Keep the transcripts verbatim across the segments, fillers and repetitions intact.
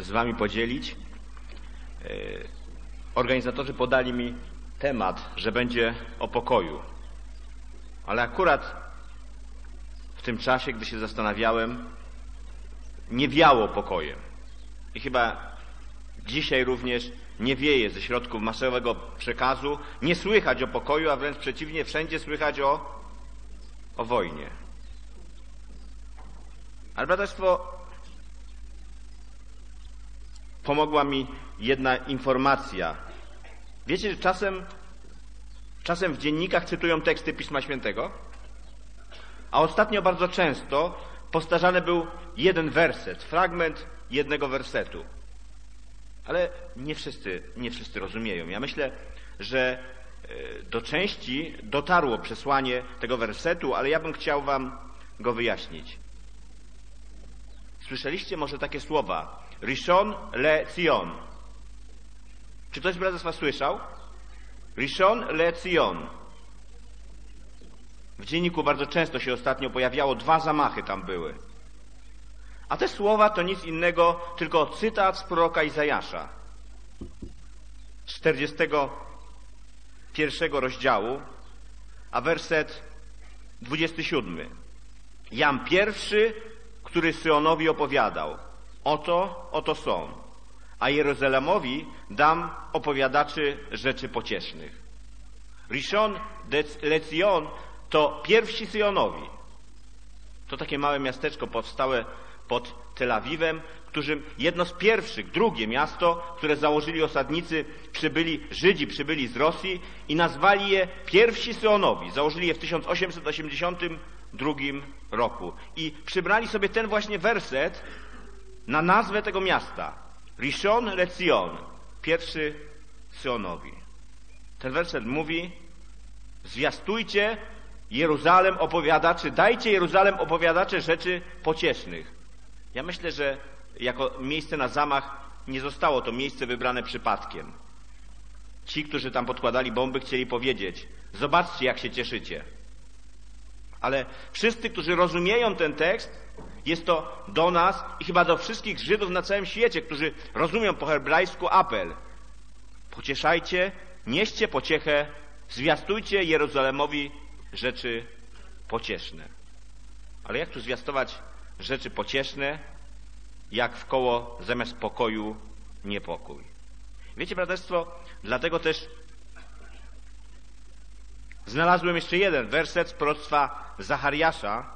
z wami podzielić. Organizatorzy podali mi temat, że będzie o pokoju. Ale akurat w tym czasie, gdy się zastanawiałem, nie wiało pokojem. I chyba dzisiaj również nie wieje ze środków masowego przekazu. Nie słychać o pokoju, a wręcz przeciwnie, wszędzie słychać o, o wojnie. Ale braterstwo, pomogła mi jedna informacja. Wiecie, że czasem, czasem w dziennikach cytują teksty Pisma Świętego, a ostatnio bardzo często powtarzany był jeden werset, fragment jednego wersetu. Ale nie wszyscy, nie wszyscy rozumieją. Ja myślę, że do części dotarło przesłanie tego wersetu, ale ja bym chciał wam go wyjaśnić. Słyszeliście może takie słowa? Rishon LeCion. Czy ktoś z braterstwa słyszał? Rishon LeCion. W dzienniku bardzo często się ostatnio pojawiało, dwa zamachy tam były. A te słowa to nic innego, tylko cytat z proroka Izajasza. Z czterdziestego pierwszego rozdziału, a werset dwudziesty siódmy. Jam pierwszy, który Syonowi opowiadał. Oto, oto są. A Jerozalemowi dam opowiadaczy rzeczy pociesznych. Rishon LeCion to pierwsi Syonowi. To takie małe miasteczko powstałe pod Tel Awiwem, którym jedno z pierwszych, drugie miasto, które założyli osadnicy, przybyli, Żydzi przybyli z Rosji i nazwali je pierwsi Syonowi. Założyli je w tysiąc osiemset osiemdziesiątym drugim roku. I przybrali sobie ten właśnie werset na nazwę tego miasta. Rishon LeCion, pierwszy Syonowi. Ten werset mówi: zwiastujcie Jeruzalem opowiadaczy, dajcie Jeruzalem opowiadacze rzeczy pociesznych. Ja myślę, że jako miejsce na zamach nie zostało to miejsce wybrane przypadkiem. Ci, którzy tam podkładali bomby, chcieli powiedzieć: zobaczcie, jak się cieszycie. Ale wszyscy, którzy rozumieją ten tekst, jest to do nas i chyba do wszystkich Żydów na całym świecie, którzy rozumieją po hebrajsku apel. Pocieszajcie, nieście pociechę, zwiastujcie Jeruzalemowi rzeczy pocieszne. Ale jak tu zwiastować rzeczy pocieszne, jak wkoło zamiast pokoju niepokój? Wiecie, braterstwo, dlatego też znalazłem jeszcze jeden werset z proroctwa Zachariasza,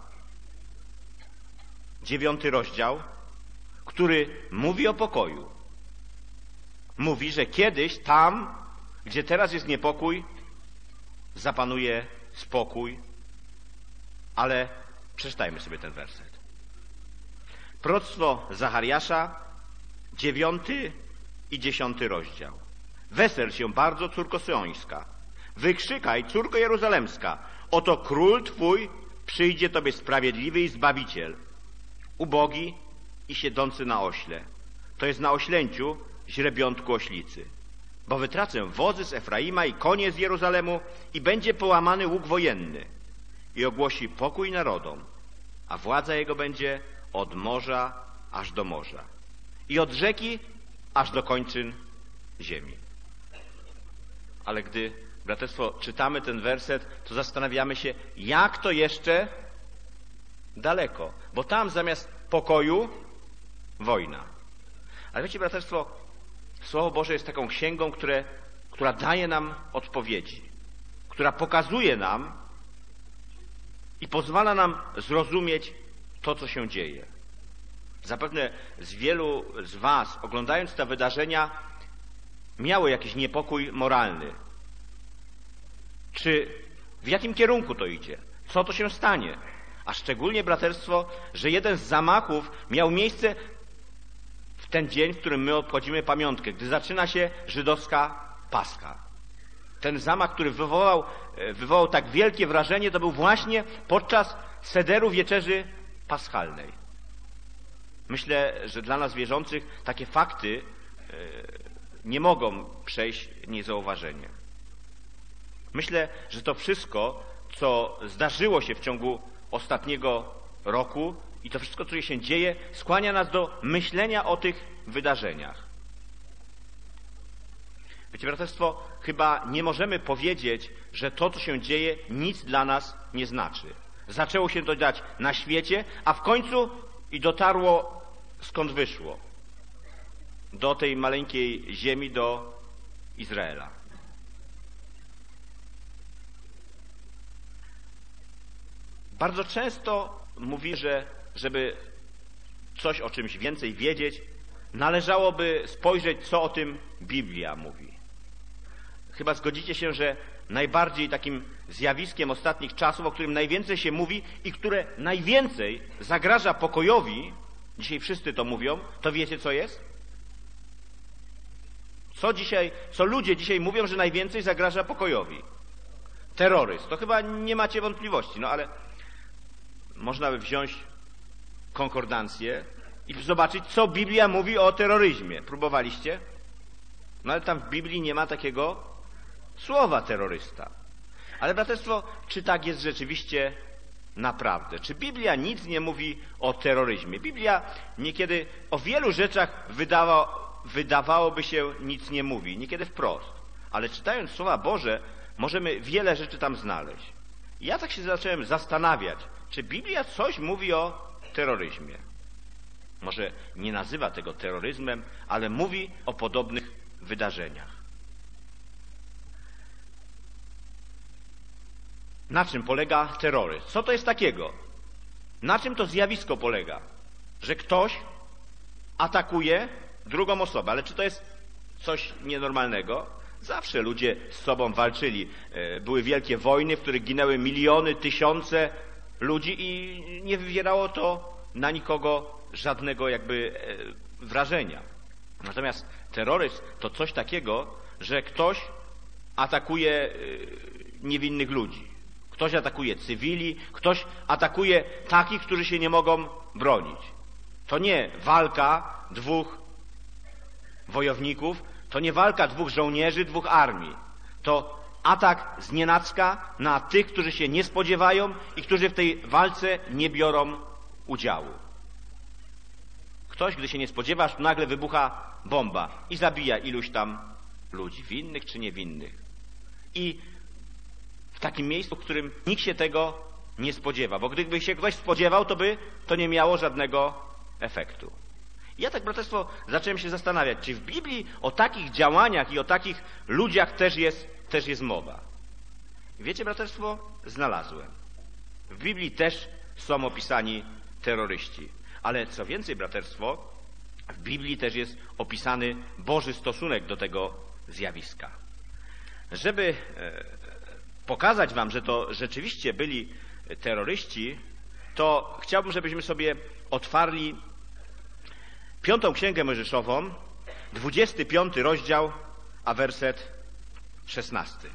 dziewiąty rozdział, który mówi o pokoju. Mówi, że kiedyś tam, gdzie teraz jest niepokój, zapanuje spokój. Ale przeczytajmy sobie ten werset. Proroctwo Zachariasza, dziewiąty i dziesiąty rozdział. Wesel się bardzo, córko Syońska. Wykrzykaj, córko Jeruzalemska. Oto król twój przyjdzie tobie sprawiedliwy i zbawiciel, ubogi i siedzący na ośle. To jest na oślęciu źrebiątku oślicy. Bo wytracę wozy z Efraima i konie z Jeruzalemu i będzie połamany łuk wojenny i ogłosi pokój narodom, a władza jego będzie od morza aż do morza i od rzeki aż do kończyn ziemi. Ale gdy, braterstwo, czytamy ten werset, to zastanawiamy się, jak to jeszcze daleko, bo tam zamiast pokoju wojna. Ale wiecie, braterstwo, Słowo Boże jest taką księgą, które, która daje nam odpowiedzi, która pokazuje nam i pozwala nam zrozumieć to, co się dzieje. Zapewne z wielu z was, oglądając te wydarzenia, miało jakiś niepokój moralny. Czy w jakim kierunku to idzie? Co to się stanie? A szczególnie, braterstwo, że jeden z zamachów miał miejsce w ten dzień, w którym my obchodzimy pamiątkę, gdy zaczyna się żydowska Paska. Ten zamach, który wywołał, wywołał tak wielkie wrażenie, to był właśnie podczas sederu wieczerzy paschalnej. Myślę, że dla nas wierzących takie fakty nie mogą przejść niezauważenie. Myślę, że to wszystko, co zdarzyło się w ciągu ostatniego roku, i to wszystko, co się dzieje, skłania nas do myślenia o tych wydarzeniach. Wiecie, braterstwo, chyba nie możemy powiedzieć, że to, co się dzieje, nic dla nas nie znaczy. Zaczęło się to dziać na świecie, a w końcu i dotarło skąd wyszło. Do tej maleńkiej ziemi, do Izraela. Bardzo często mówi, że żeby coś o czymś więcej wiedzieć, należałoby spojrzeć, co o tym Biblia mówi. Chyba zgodzicie się, że najbardziej takim zjawiskiem ostatnich czasów, o którym najwięcej się mówi i które najwięcej zagraża pokojowi, dzisiaj wszyscy to mówią, to wiecie, co jest? Co dzisiaj, co ludzie dzisiaj mówią, że najwięcej zagraża pokojowi? Terroryzm. To chyba nie macie wątpliwości, no ale można by wziąć konkordancję i zobaczyć, co Biblia mówi o terroryzmie. Próbowaliście? No ale tam w Biblii nie ma takiego słowa terrorysta. Ale braterstwo, czy tak jest rzeczywiście naprawdę? Czy Biblia nic nie mówi o terroryzmie? Biblia niekiedy o wielu rzeczach wydawa, wydawałoby się nic nie mówi, niekiedy wprost. Ale czytając Słowa Boże, możemy wiele rzeczy tam znaleźć. I ja tak się zacząłem zastanawiać, czy Biblia coś mówi o terroryzmie. Może nie nazywa tego terroryzmem, ale mówi o podobnych wydarzeniach. Na czym polega terroryzm? Co to jest takiego? Na czym to zjawisko polega? Że ktoś atakuje drugą osobę. Ale czy to jest coś nienormalnego? Zawsze ludzie z sobą walczyli. Były wielkie wojny, w których ginęły miliony, tysiące ludzi i nie wywierało to na nikogo żadnego jakby wrażenia. Natomiast terroryzm to coś takiego, że ktoś atakuje niewinnych ludzi. Ktoś atakuje cywili, ktoś atakuje takich, którzy się nie mogą bronić. To nie walka dwóch wojowników, to nie walka dwóch żołnierzy, dwóch armii. To atak znienacka na tych, którzy się nie spodziewają i którzy w tej walce nie biorą udziału. Ktoś, gdy się nie spodziewasz, nagle wybucha bomba i zabija iluś tam ludzi, winnych czy niewinnych. I w takim miejscu, w którym nikt się tego nie spodziewa, bo gdyby się ktoś spodziewał, to by to nie miało żadnego efektu. I ja tak, braterstwo, zacząłem się zastanawiać, czy w Biblii o takich działaniach i o takich ludziach też jest, też jest mowa. I wiecie, braterstwo, znalazłem. W Biblii też są opisani terroryści. Ale co więcej, braterstwo, w Biblii też jest opisany Boży stosunek do tego zjawiska. Żeby pokazać wam, że to rzeczywiście byli terroryści, to chciałbym, żebyśmy sobie otwarli piątą Księgę Mojżeszową, dwudziesty piąty rozdział, a werset szesnasty.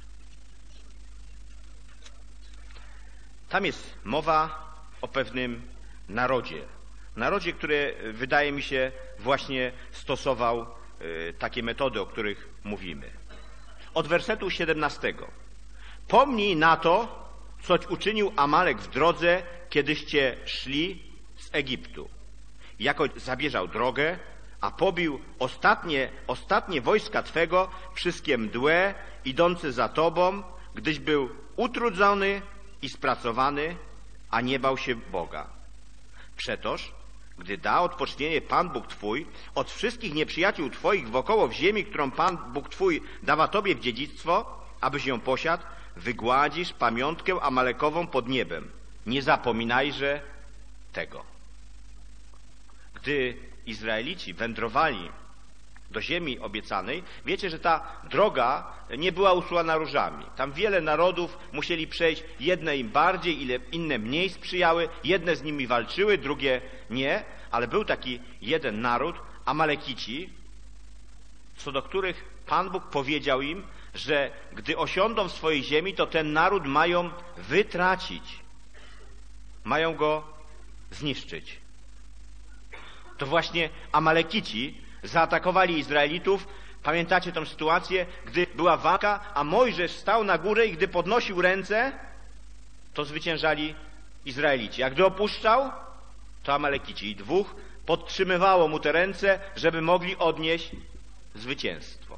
Tam jest mowa o pewnym narodzie. Narodzie, który wydaje mi się właśnie stosował y, takie metody, o których mówimy. Od wersetu siedemnastego. Pomnij na to, coś uczynił Amalek w drodze, kiedyście szli z Egiptu. Jakoś zabieżał drogę, a pobił ostatnie, ostatnie wojska Twego, wszystkie mdłe, idące za Tobą, gdyś był utrudzony i spracowany, a nie bał się Boga. Przetoż, gdy da odpocznienie Pan Bóg Twój od wszystkich nieprzyjaciół Twoich wokoło w ziemi, którą Pan Bóg Twój dawa Tobie w dziedzictwo, abyś ją posiadł, wygładzisz pamiątkę Amalekową pod niebem. Nie zapominajże tego. Gdy Izraelici wędrowali do ziemi obiecanej, wiecie, że ta droga nie była usłana różami. Tam wiele narodów musieli przejść, jedne im bardziej, inne mniej sprzyjały, jedne z nimi walczyły, drugie nie, ale był taki jeden naród, Amalekici, co do których Pan Bóg powiedział im, że gdy osiądą w swojej ziemi, to ten naród mają wytracić. Mają go zniszczyć. To właśnie Amalekici zaatakowali Izraelitów. Pamiętacie tę sytuację, gdy była walka, a Mojżesz stał na górę i gdy podnosił ręce, to zwyciężali Izraelici. A gdy opuszczał, to Amalekici. I dwóch podtrzymywało mu te ręce, żeby mogli odnieść zwycięstwo.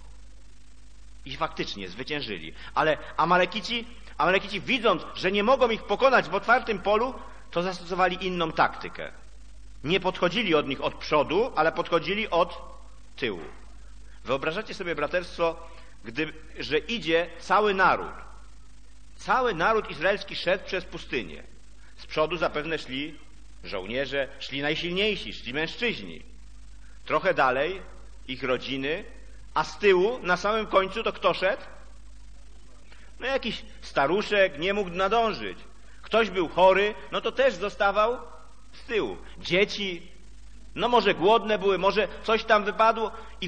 I faktycznie zwyciężyli. Ale Amalekici, Amalekici widząc, że nie mogą ich pokonać w otwartym polu, to zastosowali inną taktykę. Nie podchodzili od nich od przodu, ale podchodzili od tyłu. Wyobrażacie sobie, braterstwo, gdy, że idzie cały naród. Cały naród izraelski szedł przez pustynię. Z przodu zapewne szli żołnierze, szli najsilniejsi, szli mężczyźni. Trochę dalej ich rodziny, a z tyłu, na samym końcu, to kto szedł? No jakiś staruszek, nie mógł nadążyć. Ktoś był chory, no to też zostawał z tyłu. Dzieci, no może głodne były, może coś tam wypadło i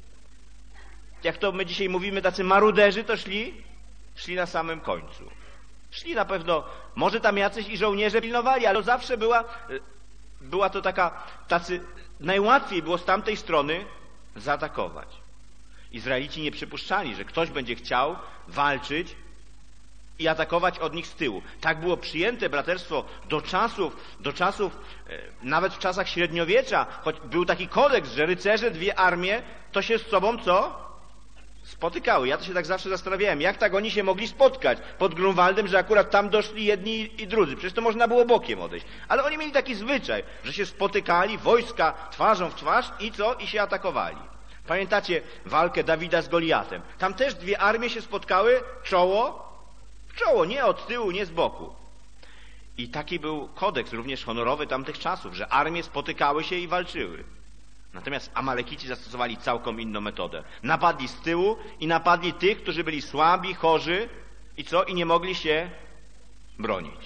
jak to my dzisiaj mówimy, tacy maruderzy to szli, szli na samym końcu. Szli na pewno, może tam jacyś i żołnierze pilnowali, ale to zawsze była, była to taka, tacy, najłatwiej było z tamtej strony zaatakować. Izraelici nie przypuszczali, że ktoś będzie chciał walczyć i atakować od nich z tyłu. Tak było przyjęte, braterstwo, do czasów, do czasów, nawet w czasach średniowiecza, choć był taki kodeks, że rycerze, dwie armie, to się z sobą co? Spotykały. Ja to się tak zawsze zastanawiałem, jak tak oni się mogli spotkać pod Grunwaldem, że akurat tam doszli jedni i drudzy. Przecież to można było bokiem odejść. Ale oni mieli taki zwyczaj, że się spotykali, wojska twarzą w twarz i co? I się atakowali. Pamiętacie walkę Dawida z Goliatem? Tam też dwie armie się spotkały, czoło w czoło, nie od tyłu, nie z boku. I taki był kodeks również honorowy tamtych czasów, że armie spotykały się i walczyły. Natomiast Amalekici zastosowali całkiem inną metodę. Napadli z tyłu i napadli tych, którzy byli słabi, chorzy i co? I nie mogli się bronić.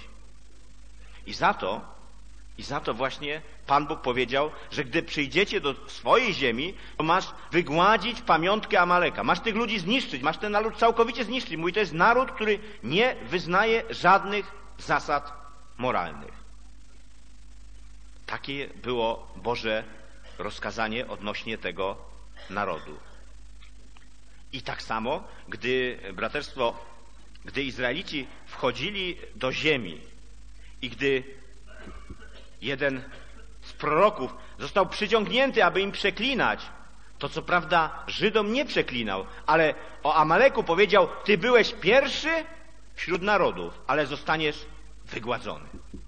I za to, i za to właśnie Pan Bóg powiedział, że gdy przyjdziecie do swojej ziemi, to masz wygładzić pamiątkę Amaleka. Masz tych ludzi zniszczyć, masz ten naród całkowicie zniszczyć. Mówi, to jest naród, który nie wyznaje żadnych zasad moralnych. Takie było Boże rozkazanie odnośnie tego narodu. I tak samo, gdy, braterstwo, gdy Izraelici wchodzili do ziemi i gdy jeden z proroków został przyciągnięty, aby im przeklinać, to co prawda Żydom nie przeklinał, ale o Amaleku powiedział, ty byłeś pierwszy wśród narodów, ale zostaniesz wygładzony.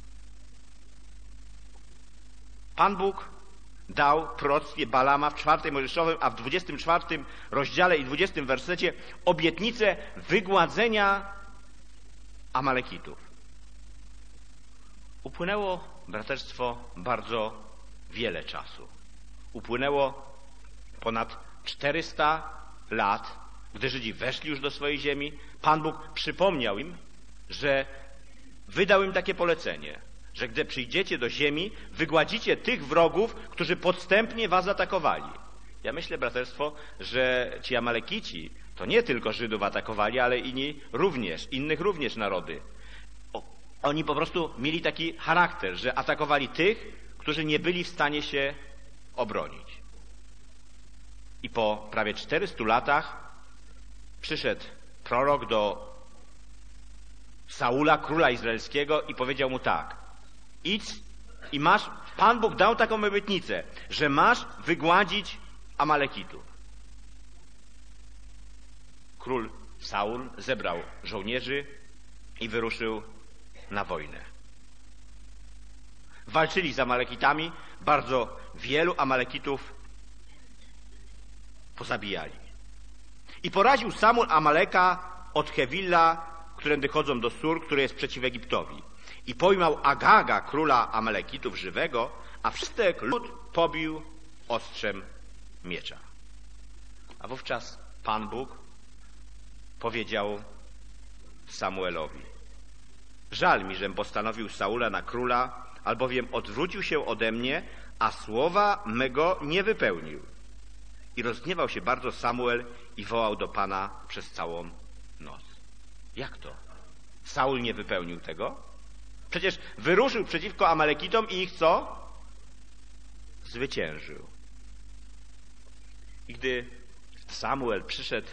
Pan Bóg dał proroctwie Balama w czwartym Mojżeszowym, a w dwudziestym czwartym rozdziale i dwudziestym wersecie obietnicę wygładzenia Amalekitów. Upłynęło, braterstwo, bardzo wiele czasu. Upłynęło ponad czterysta lat, gdy Żydzi weszli już do swojej ziemi. Pan Bóg przypomniał im, że wydał im takie polecenie, że gdy przyjdziecie do ziemi, wygładzicie tych wrogów, którzy podstępnie was atakowali. Ja myślę, braterstwo, że ci Amalekici to nie tylko Żydów atakowali, ale inni również, innych również narody. O, oni po prostu mieli taki charakter, że atakowali tych, którzy nie byli w stanie się obronić. I po prawie czterystu latach przyszedł prorok do Saula, króla izraelskiego, i powiedział mu tak: idź i masz, Pan Bóg dał taką obietnicę, że masz wygładzić Amalekitów. Król Saul zebrał żołnierzy i wyruszył na wojnę. Walczyli z Amalekitami, bardzo wielu Amalekitów pozabijali. I poraził Samuel Amaleka od Hewilla, którędy chodzą do Sur, który jest przeciw Egiptowi. I pojmał Agaga, króla Amalekitów żywego, a wszystek lud pobił ostrzem miecza. A wówczas Pan Bóg powiedział Samuelowi: żal mi, żem postanowił Saula na króla, albowiem odwrócił się ode mnie, a słowa mego nie wypełnił. I rozgniewał się bardzo Samuel i wołał do Pana przez całą noc. Jak to? Saul nie wypełnił tego? Przecież wyruszył przeciwko Amalekitom i ich co? Zwyciężył. I gdy Samuel przyszedł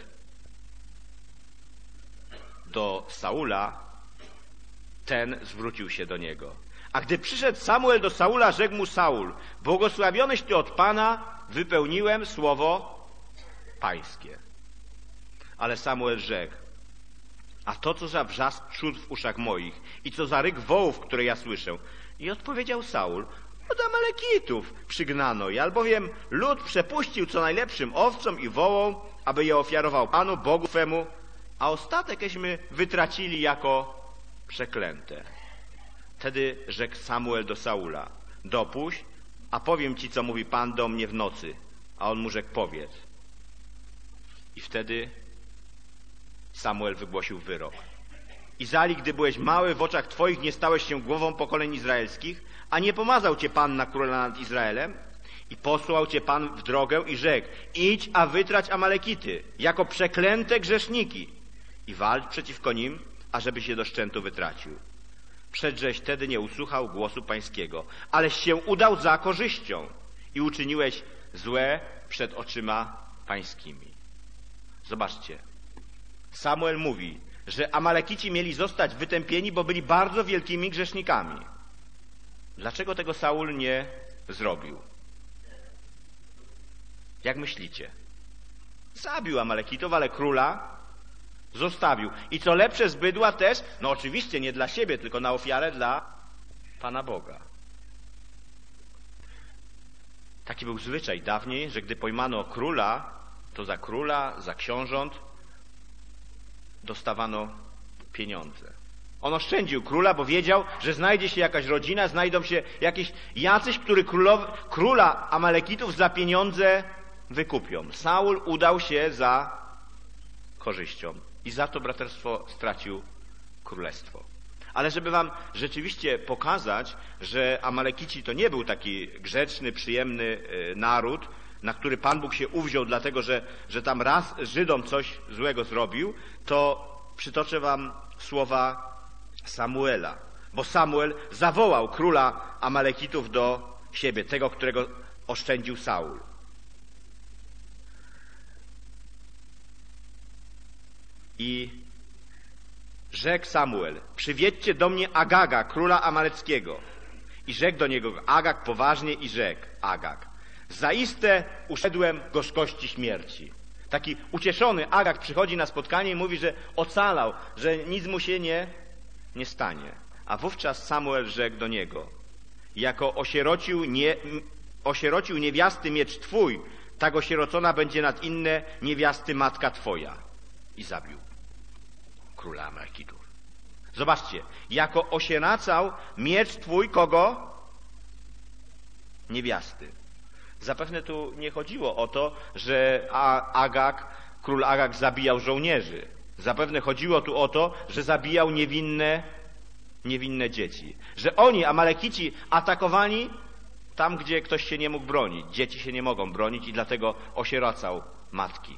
do Saula, ten zwrócił się do niego. A gdy przyszedł Samuel do Saula, rzekł mu Saul: błogosławioneś Ty od Pana, wypełniłem słowo Pańskie. Ale Samuel rzekł: a to co za wrzask trzód w uszach moich i co za ryk wołów, które ja słyszę. I odpowiedział Saul: od Amalekitów przygnano je, albowiem lud przepuścił co najlepszym owcom i wołom, aby je ofiarował Panu, Bogu swemu, a ostatekeśmy wytracili jako przeklęte. Wtedy rzekł Samuel do Saula: dopuść, a powiem ci, co mówi Pan do mnie w nocy. A on mu rzekł: powiedz. I wtedy Samuel wygłosił wyrok: Izali, gdy byłeś mały, w oczach twoich nie stałeś się głową pokoleń izraelskich, a nie pomazał cię Pan na króla nad Izraelem? I posłał cię Pan w drogę i rzekł: idź, a wytrać Amalekity, jako przeklęte grzeszniki, i walcz przeciwko nim, ażeby się do szczętu wytracił. Przedżeś wtedy nie usłuchał głosu Pańskiego, aleś się udał za korzyścią i uczyniłeś złe przed oczyma Pańskimi. Zobaczcie, Samuel mówi, że Amalekici mieli zostać wytępieni, bo byli bardzo wielkimi grzesznikami. Dlaczego tego Saul nie zrobił? Jak myślicie? Zabił Amalekitów, ale króla zostawił. I co lepsze z bydła też, no oczywiście nie dla siebie, tylko na ofiarę dla Pana Boga. Taki był zwyczaj dawniej, że gdy pojmano króla, to za króla, za książąt dostawano pieniądze. On oszczędził króla, bo wiedział, że znajdzie się jakaś rodzina, znajdą się jakieś jacyś, który królow, króla Amalekitów za pieniądze wykupią. Saul udał się za korzyścią i za to braterstwo stracił królestwo. Ale żeby wam rzeczywiście pokazać, że Amalekici to nie był taki grzeczny, przyjemny naród, na który Pan Bóg się uwziął, dlatego że, że tam raz Żydom coś złego zrobił, to przytoczę wam słowa Samuela. Bo Samuel zawołał króla Amalekitów do siebie, tego, którego oszczędził Saul. I rzekł Samuel: przywiedźcie do mnie Agaga, króla Amaleckiego. I rzekł do niego Agag poważnie i rzekł Agag: zaiste uszedłem gorzkości śmierci. Taki ucieszony Agag przychodzi na spotkanie i mówi, że ocalał, że nic mu się nie, nie stanie. A wówczas Samuel rzekł do niego: jako osierocił, nie, osierocił niewiasty miecz twój, tak osierocona będzie nad inne niewiasty matka twoja. I zabił króla Amalekitów. Zobaczcie, jako osieracał miecz twój kogo? Niewiasty. Zapewne tu nie chodziło o to, że Agag, król Agag zabijał żołnierzy. Zapewne chodziło tu o to, że zabijał niewinne, niewinne dzieci. Że oni, Amalekici, atakowali tam, gdzie ktoś się nie mógł bronić. Dzieci się nie mogą bronić i dlatego osieracał matki.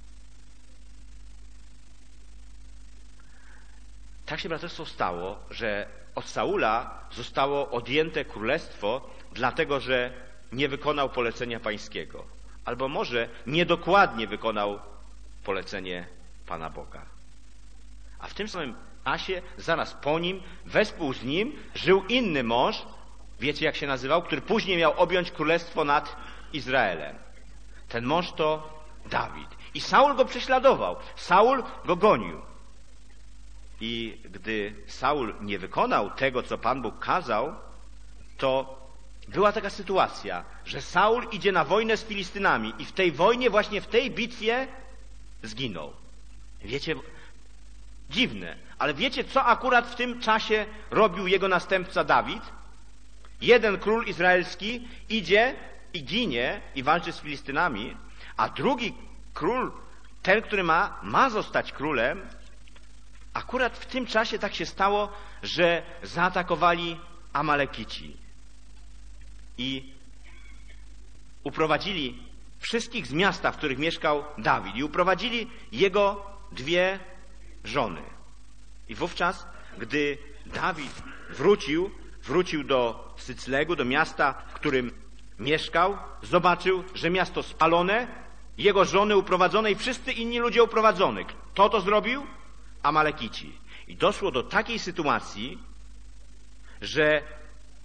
Tak się braterstwo stało, że od Saula zostało odjęte królestwo, dlatego że nie wykonał polecenia pańskiego. Albo może niedokładnie wykonał polecenie Pana Boga. A w tym samym czasie, zaraz po nim, wespół z nim żył inny mąż, wiecie jak się nazywał, który później miał objąć królestwo nad Izraelem. Ten mąż to Dawid. I Saul go prześladował. Saul go gonił. I gdy Saul nie wykonał tego, co Pan Bóg kazał, to była taka sytuacja, że Saul idzie na wojnę z Filistynami i w tej wojnie, właśnie w tej bitwie zginął. Wiecie, dziwne, ale wiecie, co akurat w tym czasie robił jego następca Dawid? Jeden król izraelski idzie i ginie i walczy z Filistynami, a drugi król, ten, który ma, ma zostać królem, akurat w tym czasie tak się stało, że zaatakowali Amalekici i uprowadzili wszystkich z miasta, w których mieszkał Dawid, i uprowadzili jego dwie żony. I wówczas, gdy Dawid wrócił, wrócił do Cyclegu, do miasta, w którym mieszkał, zobaczył, że miasto spalone, jego żony uprowadzone i wszyscy inni ludzie uprowadzony. Kto to zrobił? Amalekici. I doszło do takiej sytuacji, że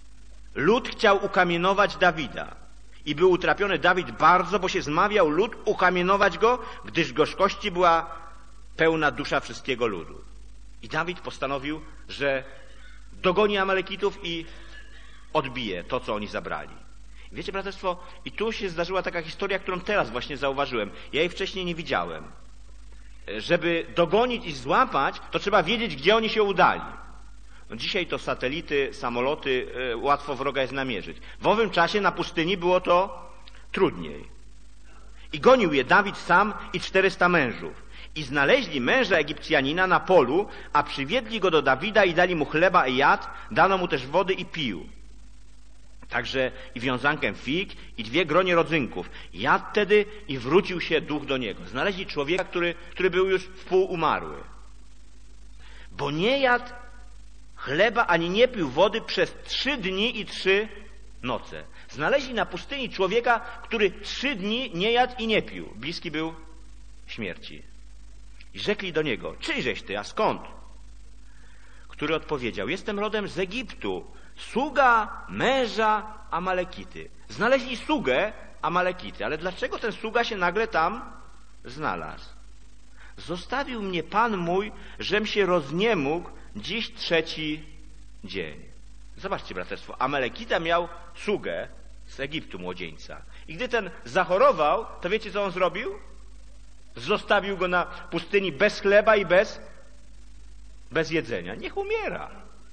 lud chciał ukamienować Dawida. I był utrapiony Dawid bardzo, bo się zmawiał lud ukamienować go, gdyż gorzkości była pełna dusza wszystkiego ludu. I Dawid postanowił, że dogoni Amalekitów i odbije to, co oni zabrali. Wiecie, braterstwo, i tu się zdarzyła taka historia, którą teraz właśnie zauważyłem. Ja jej wcześniej nie widziałem. Żeby dogonić i złapać, to trzeba wiedzieć, gdzie oni się udali. No dzisiaj to satelity, samoloty, e, łatwo wroga jest namierzyć. W owym czasie na pustyni było to trudniej. I gonił je Dawid sam i czterysta mężów. I znaleźli męża Egipcjanina na polu, a przywiedli go do Dawida i dali mu chleba i jadł, dano mu też wody i pił. Także i wiązankę fig, i dwie gronie rodzynków. Jadł tedy i wrócił się duch do niego. Znaleźli człowieka, który, który był już wpół umarły. Bo nie jadł chleba, ani nie pił wody przez trzy dni i trzy noce. Znaleźli na pustyni człowieka, który trzy dni nie jadł i nie pił. Bliski był śmierci. I rzekli do niego, czyjżeś ty, a skąd? Który odpowiedział, jestem rodem z Egiptu, sługa męża Amalekity. Znaleźli sługę Amalekity, ale dlaczego ten sługa się nagle tam znalazł? Zostawił mnie Pan mój, żem się rozniemógł dziś trzeci dzień. Zobaczcie, braterstwo, Amalekita miał sługę z Egiptu, młodzieńca. I gdy ten zachorował, to wiecie, co on zrobił? Zostawił go na pustyni bez chleba i bez, bez jedzenia. Niech umiera.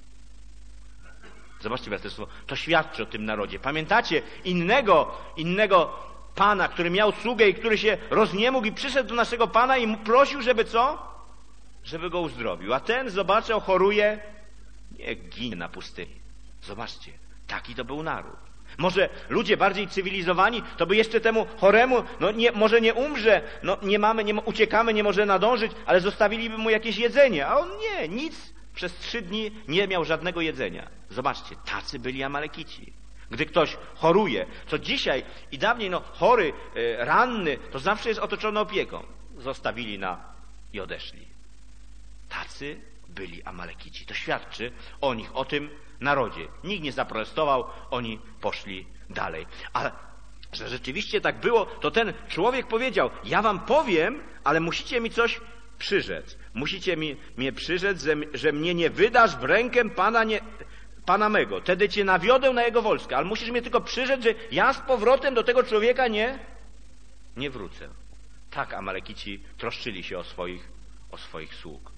Zobaczcie, braterstwo, to świadczy o tym narodzie. Pamiętacie innego, innego pana, który miał sługę i który się rozniemógł i przyszedł do naszego Pana i mu prosił, żeby co? Żeby go uzdrowił. A ten, zobaczył, choruje, nie ginie na pustyni. Zobaczcie, taki to był naród. Może ludzie bardziej cywilizowani, to by jeszcze temu choremu, no nie, może nie umrze, no nie mamy, nie, uciekamy, nie może nadążyć, ale zostawiliby mu jakieś jedzenie. A on nie, nic. Przez trzy dni nie miał żadnego jedzenia. Zobaczcie, tacy byli Amalekici. Gdy ktoś choruje, co dzisiaj i dawniej, no chory, e, ranny, to zawsze jest otoczony opieką. Zostawili na i odeszli. Tacy byli Amalekici. To świadczy o nich, o tym narodzie. Nikt nie zaprotestował, oni poszli dalej. Ale że rzeczywiście tak było, to ten człowiek powiedział, ja wam powiem, ale musicie mi coś przyrzec. Musicie mi, mnie przyrzec, że, że mnie nie wydasz w rękę Pana, nie, Pana mego. Wtedy cię nawiodę na jego wojska. Ale musisz mnie tylko przyrzec, że ja z powrotem do tego człowieka nie, nie wrócę. Tak Amalekici troszczyli się o swoich, o swoich sług.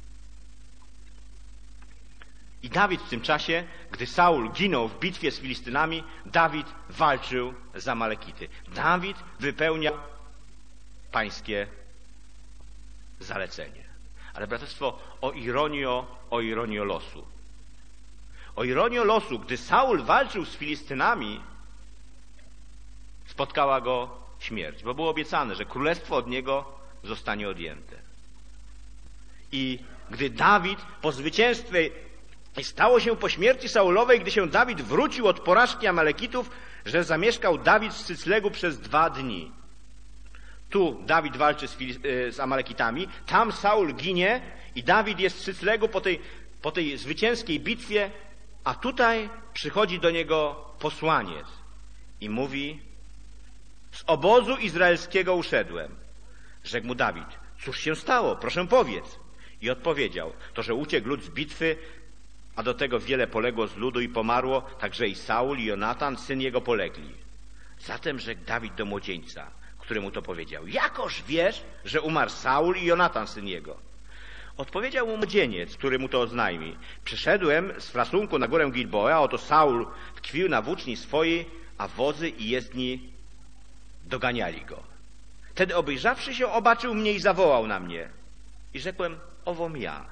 I Dawid w tym czasie, gdy Saul ginął w bitwie z Filistynami, Dawid walczył z Amalekity. Dawid wypełniał pańskie zalecenie. Ale braterstwo, o ironio, o ironio losu. O ironio losu, gdy Saul walczył z Filistynami, spotkała go śmierć, bo było obiecane, że królestwo od niego zostanie odjęte. I gdy Dawid po zwycięstwie i stało się po śmierci Saulowej, gdy się Dawid wrócił od porażki Amalekitów, że zamieszkał Dawid w Cyclegu przez dwa dni. Tu Dawid walczy z, z Amalekitami, tam Saul ginie i Dawid jest w Cyclegu po tej, po tej zwycięskiej bitwie, a tutaj przychodzi do niego posłaniec i mówi, z obozu izraelskiego uszedłem. Rzekł mu Dawid, cóż się stało? Proszę powiedz. I odpowiedział, to, że uciekł lud z bitwy, a do tego wiele poległo z ludu i pomarło, także i Saul i Jonatan, syn jego, polegli. Zatem rzekł Dawid do młodzieńca, który mu to powiedział, jakoż wiesz, że umarł Saul i Jonatan, syn jego? Odpowiedział mu młodzieniec, który mu to oznajmi. Przyszedłem z frasunku na górę Gilboa, oto Saul tkwił na włóczni swojej, a wozy i jezdni doganiali go. Wtedy obejrzawszy się, obaczył mnie i zawołał na mnie. I rzekłem, owom ja.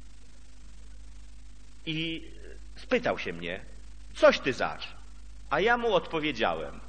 I spytał się mnie, coś ty zacz? A ja mu odpowiedziałem,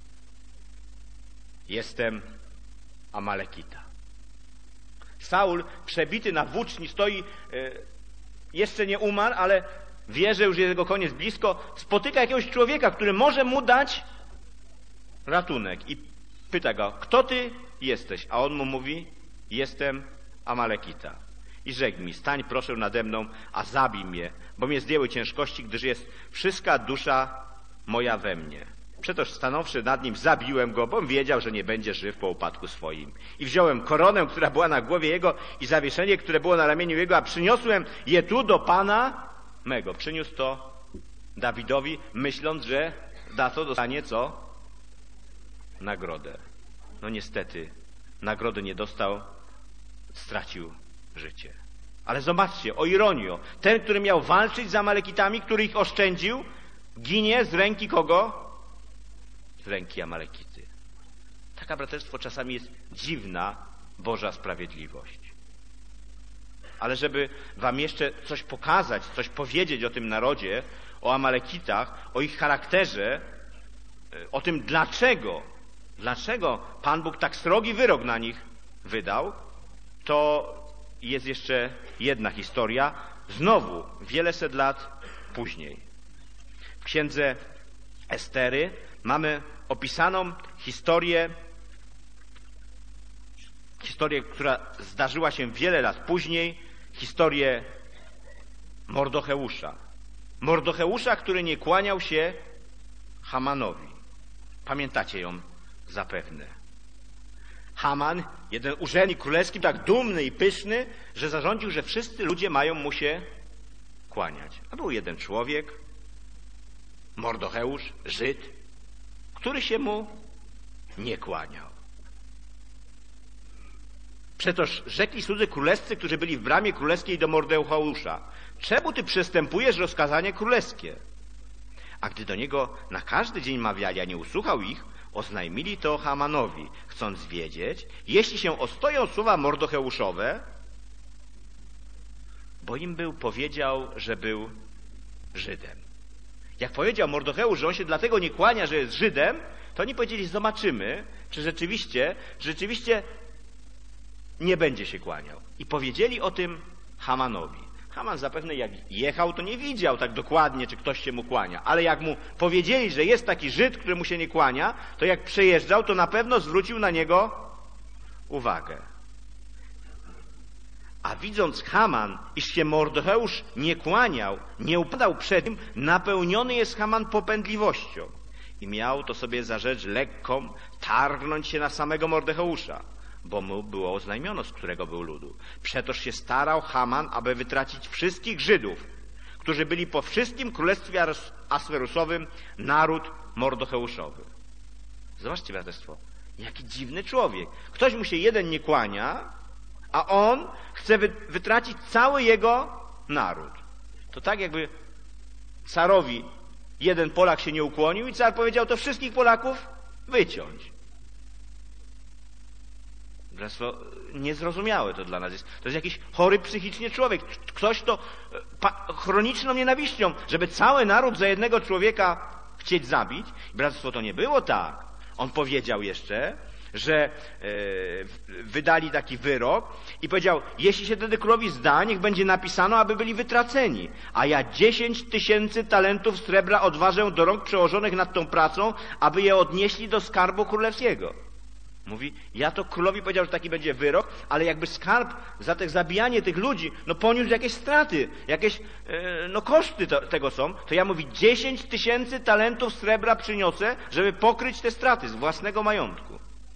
jestem Amalekita. Saul, przebity na włóczni, stoi, jeszcze nie umarł, ale wie, że już jest jego koniec blisko, spotyka jakiegoś człowieka, który może mu dać ratunek i pyta go, kto ty jesteś? A on mu mówi, jestem Amalekita. I rzekł mi, stań proszę nade mną, a zabij mnie, bo mnie zdjęły ciężkości, gdyż jest wszystka dusza moja we mnie. Przetoż stanąwszy nad nim, zabiłem go, bom wiedział, że nie będzie żyw po upadku swoim. I wziąłem koronę, która była na głowie jego i zawieszenie, które było na ramieniu jego, a przyniosłem je tu do Pana mego. Przyniósł to Dawidowi, myśląc, że za to dostanie co? Nagrodę. No niestety, nagrody nie dostał, stracił życie. Ale zobaczcie, o ironio, ten, który miał walczyć z Amalekitami, który ich oszczędził, ginie z ręki kogo? Z ręki Amalekity. Taka, braterstwo, czasami jest dziwna Boża sprawiedliwość. Ale żeby wam jeszcze coś pokazać, coś powiedzieć o tym narodzie, o Amalekitach, o ich charakterze, o tym dlaczego, dlaczego Pan Bóg tak srogi wyrok na nich wydał, to jest jeszcze jedna historia, znowu wieleset lat później. W księdze Estery mamy opisaną historię, historię, która zdarzyła się wiele lat później, historię Mordocheusza. Mordocheusza, który nie kłaniał się Hamanowi. Pamiętacie ją zapewne. Haman, jeden urzędnik królewski, tak dumny i pyszny, że zarządził, że wszyscy ludzie mają mu się kłaniać. A był jeden człowiek, Mordocheusz, Żyd, który się mu nie kłaniał. Przetoż rzekli słudzy królewscy, którzy byli w bramie królewskiej do Mordecheusza: czemu ty przestępujesz rozkazanie królewskie? A gdy do niego na każdy dzień mawiali, a nie usłuchał ich, oznajmili to Hamanowi, chcąc wiedzieć, jeśli się ostoją słowa Mordocheuszowe, bo im był powiedział, że był Żydem. Jak powiedział Mordocheusz, że on się dlatego nie kłania, że jest Żydem, to oni powiedzieli: zobaczymy, czy rzeczywiście, czy rzeczywiście nie będzie się kłaniał. I powiedzieli o tym Hamanowi. Haman zapewne jak jechał, to nie widział tak dokładnie, czy ktoś się mu kłania. Ale jak mu powiedzieli, że jest taki Żyd, który mu się nie kłania, to jak przejeżdżał, to na pewno zwrócił na niego uwagę. A widząc Haman, iż się Mordocheusz nie kłaniał, nie upadał przed nim, napełniony jest Haman popędliwością. I miał to sobie za rzecz lekką targnąć się na samego Mordecheusza, bo mu było oznajmiono, z którego był ludu. Przetoż się starał Haman, aby wytracić wszystkich Żydów, którzy byli po wszystkim królestwie Asferusowym, naród Mordocheuszowy. Zobaczcie, braterstwo, jaki dziwny człowiek. Ktoś mu się jeden nie kłania, a on chce wytracić cały jego naród. To tak, jakby carowi jeden Polak się nie ukłonił i car powiedział: to wszystkich Polaków wyciąć. Niezrozumiałe to dla nas jest. To jest jakiś chory psychicznie człowiek. Ktoś, kto chroniczną nienawiścią, żeby cały naród za jednego człowieka chcieć zabić. Bractwo, to nie było tak. On powiedział jeszcze, że e, wydali taki wyrok i powiedział: jeśli się wtedy królowi zda, niech będzie napisano, aby byli wytraceni. A ja dziesięć tysięcy talentów srebra odważę do rąk przełożonych nad tą pracą, aby je odnieśli do skarbu królewskiego. Mówi: ja to królowi powiedział, że taki będzie wyrok, ale jakby skarb za te zabijanie tych ludzi, no poniósł jakieś straty, jakieś e, no koszty to, tego są, to ja mówi dziesięć tysięcy talentów srebra przyniosę, żeby pokryć te straty z własnego majątku.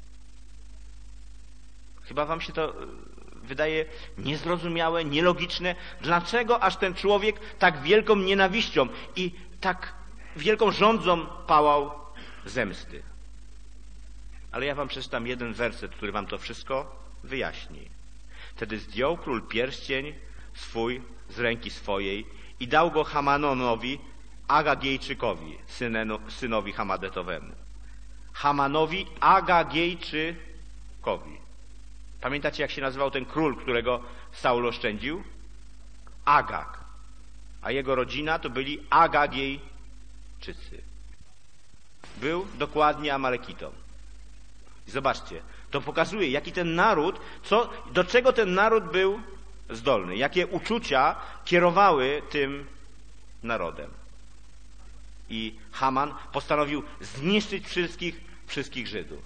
Chyba wam się to wydaje niezrozumiałe, nielogiczne. Dlaczego aż ten człowiek tak wielką nienawiścią i tak wielką żądzą pałał zemsty? Ale ja wam przeczytam jeden werset, który wam to wszystko wyjaśni. Wtedy zdjął król pierścień swój z ręki swojej i dał go Hamanonowi, Agagejczykowi, synowi Hamadetowemu. Hamanowi Agagejczykowi. Pamiętacie, jak się nazywał ten król, którego Saul oszczędził? Agag. A jego rodzina to byli Agagejczycy. Był dokładnie Amalekitą. I zobaczcie, to pokazuje, jaki ten naród, co, do czego ten naród był zdolny, jakie uczucia kierowały tym narodem. I Haman postanowił zniszczyć wszystkich, wszystkich Żydów.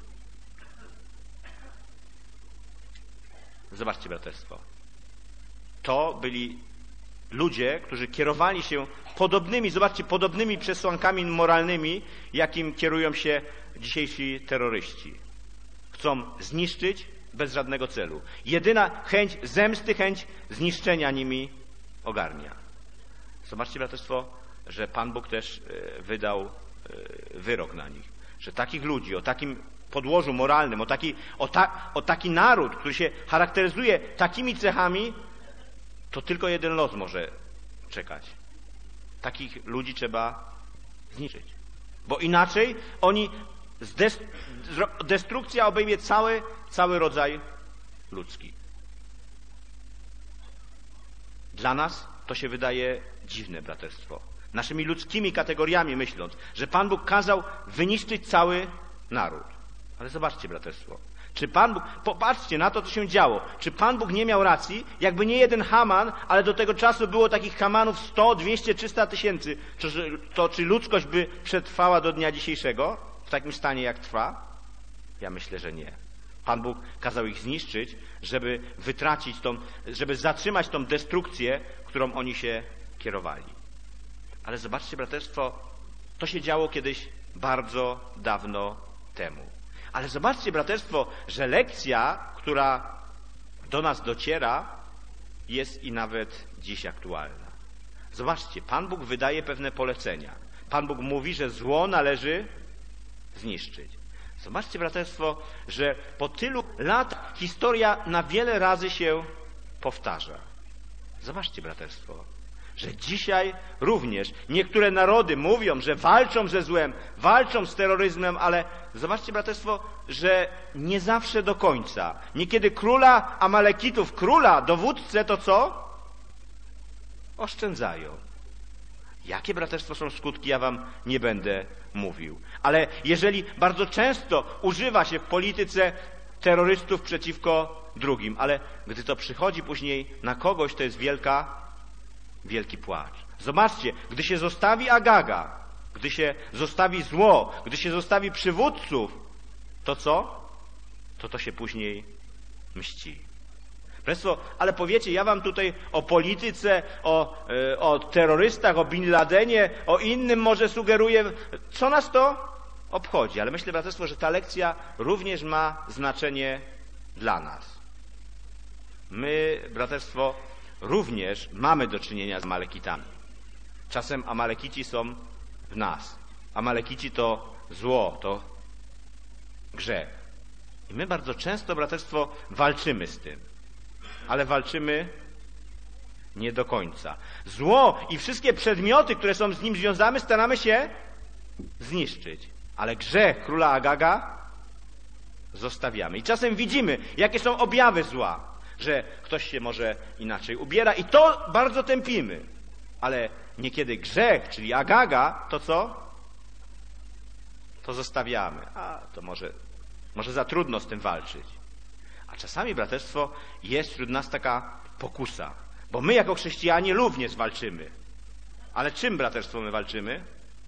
Zobaczcie, braterstwo. To byli ludzie, którzy kierowali się podobnymi, zobaczcie, podobnymi przesłankami moralnymi, jakim kierują się dzisiejsi terroryści. Chcą zniszczyć bez żadnego celu. Jedyna chęć zemsty, chęć zniszczenia nimi ogarnia. Zobaczcie, braterstwo, że Pan Bóg też wydał wyrok na nich. Że takich ludzi o takim podłożu moralnym, o taki, o, ta, o taki naród, który się charakteryzuje takimi cechami, to tylko jeden los może czekać. Takich ludzi trzeba zniszczyć. Bo inaczej oni, zdest, destrukcja obejmie cały, cały rodzaj ludzki. Dla nas to się wydaje dziwne, braterstwo. Naszymi ludzkimi kategoriami myśląc, że Pan Bóg kazał wyniszczyć cały naród. Ale zobaczcie, braterstwo, czy Pan Bóg, popatrzcie na to, co się działo. Czy Pan Bóg nie miał racji? Jakby nie jeden Haman, ale do tego czasu było takich Hamanów sto, dwieście, trzysta tysięcy, to, to czy ludzkość by przetrwała do dnia dzisiejszego w takim stanie, jak trwa? Ja myślę, że nie. Pan Bóg kazał ich zniszczyć, żeby wytracić tą, żeby zatrzymać tą destrukcję, którą oni się kierowali. Ale zobaczcie, braterstwo, to się działo kiedyś bardzo dawno temu. Ale zobaczcie, braterstwo, że lekcja, która do nas dociera, jest i nawet dziś aktualna. Zobaczcie, Pan Bóg wydaje pewne polecenia. Pan Bóg mówi, że zło należy zniszczyć. Zobaczcie, braterstwo, że po tylu latach historia na wiele razy się powtarza. Zobaczcie, braterstwo, że dzisiaj również niektóre narody mówią, że walczą ze złem, walczą z terroryzmem, ale zobaczcie, braterstwo, że nie zawsze do końca. Niekiedy króla Amalekitów, króla, dowódcę, to co? Oszczędzają. Jakie, braterstwo, są skutki, ja wam nie będę mówił. Ale jeżeli bardzo często używa się w polityce terrorystów przeciwko drugim, ale gdy to przychodzi później na kogoś, to jest wielka, wielki płacz. Zobaczcie, gdy się zostawi Agaga, gdy się zostawi zło, gdy się zostawi przywódców, to co? To to się później mści. Braterstwo, ale powiecie, ja wam tutaj o polityce, o, o terrorystach, o Bin Ladenie, o innym może sugeruję. Co nas to obchodzi? Ale myślę, braterstwo, że ta lekcja również ma znaczenie dla nas. My, braterstwo, również mamy do czynienia z Amalekitami. Czasem Amalekici są w nas. Amalekici to zło, to grzech. I my bardzo często, braterstwo, walczymy z tym. Ale walczymy nie do końca. Zło i wszystkie przedmioty, które są z nim związane, staramy się zniszczyć. Ale grzech króla Agaga zostawiamy. I czasem widzimy, jakie są objawy zła, że ktoś się może inaczej ubiera i to bardzo tępimy. Ale niekiedy grzech, czyli Agaga, to co? To zostawiamy. A to może, może za trudno z tym walczyć. A czasami, braterstwo, jest wśród nas taka pokusa. Bo my jako chrześcijanie również walczymy. Ale czym, braterstwo, my walczymy?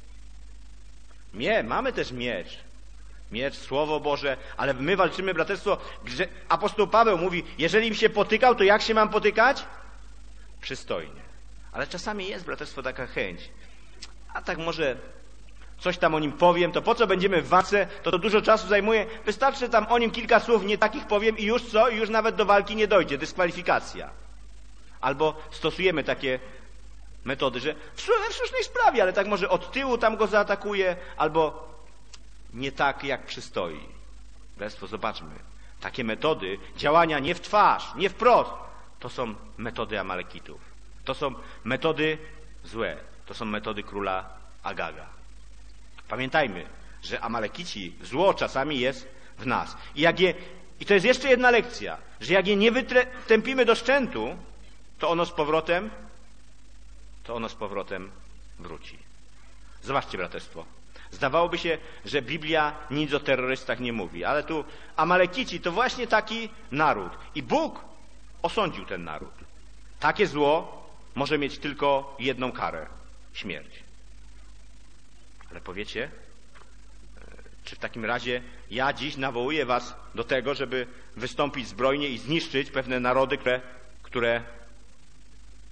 Nie, mamy też miecz. Miecz, Słowo Boże, ale my walczymy, braterstwo. Grze... Apostoł Paweł mówi, jeżeli im się potykał, to jak się mam potykać? Przystojnie. Ale czasami jest, braterstwo, taka chęć. A tak może coś tam o nim powiem, to po co będziemy w walce, to to dużo czasu zajmuje. Wystarczy tam o nim kilka słów nie takich powiem i już co? I już nawet do walki nie dojdzie, dyskwalifikacja. Albo stosujemy takie metody, że w słusznej sprawie, ale tak może od tyłu tam go zaatakuje, albo nie tak jak przystoi. Braterstwo, zobaczmy. Takie metody działania nie w twarz, nie wprost, to są metody Amalekitów. To są metody złe. To są metody króla Agaga. Pamiętajmy, że Amalekici, zło czasami jest w nas. I, jak je, I to jest jeszcze jedna lekcja, że jak je nie wytępimy do szczętu, to ono z powrotem, to ono z powrotem wróci. Zobaczcie, braterstwo. Zdawałoby się, że Biblia nic o terrorystach nie mówi, ale tu Amalekici to właśnie taki naród. I Bóg osądził ten naród. Takie zło może mieć tylko jedną karę. Śmierć. Ale powiecie, czy w takim razie ja dziś nawołuję was do tego, żeby wystąpić zbrojnie i zniszczyć pewne narody, które, które